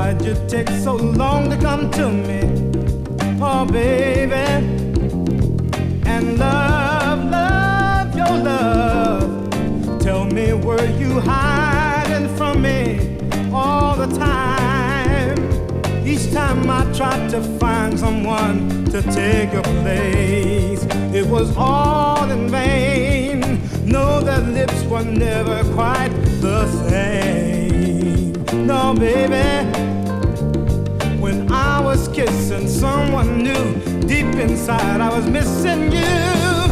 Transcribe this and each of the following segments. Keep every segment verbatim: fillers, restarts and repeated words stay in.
Why'd you take so long to come to me? Oh, baby. And love, love, your love. Tell me, were you hiding from me all the time? Each time I tried to find someone to take your place, it was all in vain. No, their lips were never quite the same. No, baby. When I was kissing someone new, deep inside I was missing you.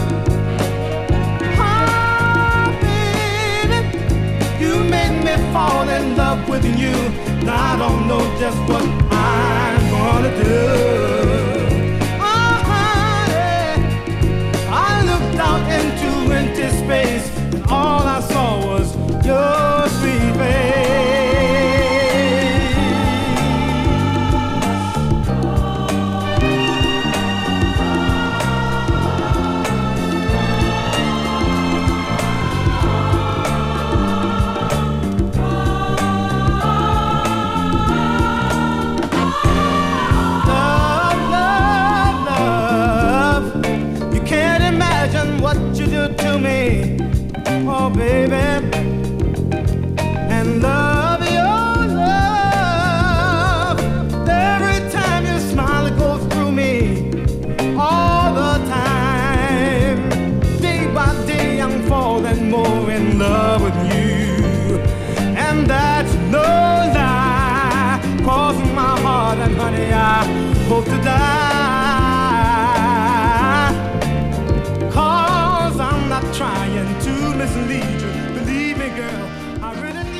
Oh, baby, you made me fall in love with you. Now I don't know just what I'm gonna do. Oh, honey, I looked out into empty space, and all I saw was your sweet face. To me, oh baby, and love, your love. Every time you smile, it goes through me all the time. Day by day, I'm falling more in love with you, and that's no lie. Cause my heart, and honey, I hope to die. Trying to mislead you, believe me, girl, I really need